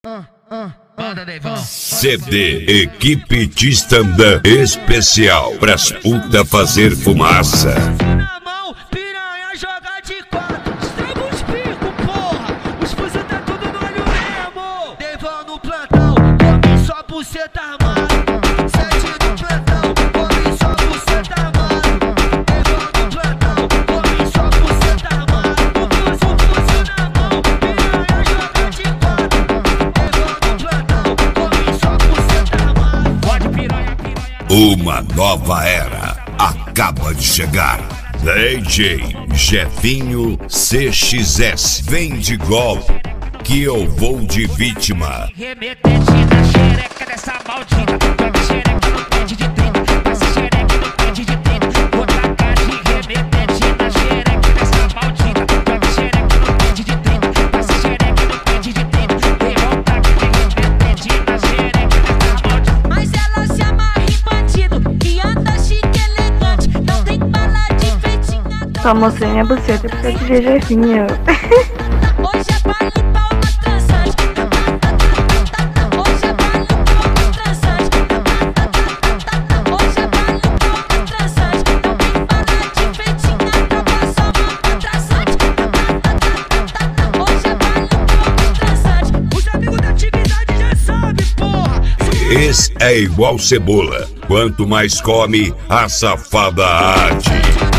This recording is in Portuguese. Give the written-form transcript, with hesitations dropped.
CD Equipe de stand-up especial pras puta fazer fumaça. Na mão, piranha joga de quatro. Estraga os picos, porra. Os fuzil tá tudo no olho mesmo. Devão no plantão, come só buceta armada. Sete no plantão, come só buceta armada. Devão no plantão, come só buceta armada. O fuzil na mão, piranha joga de quatro. Devão no plantão, come só buceta armada. Pode piranha. Uma nova era acaba de chegar. DJ Jefinho CXS, vem de golpe que eu vou de vítima. Remetente na xereca dessa maldita. Joga xereca no pente de 30. Passa xereca no pente de 30. Vou tacar de remetente na xereca dessa maldita. Joga xereca no pente de 30. Passa xereca no pente de 30. Eu vou tacar de remetente na xereca dessa maldita. Mas ela se amarra em bandido que anda chique elegante. Não tem bala de feitinha. Só mostrei minha buceta pra DJ Jefinho. Hoje é baile palma transante. Hoje é baile palma transante. Hoje é baile palma transante. Não tem bala de feitinha, tropa só manda traçante. Hoje é baile palma transante. Os amigos da atividade já sabem, porra. Esse é igual cebola, quanto mais come, a safada arde.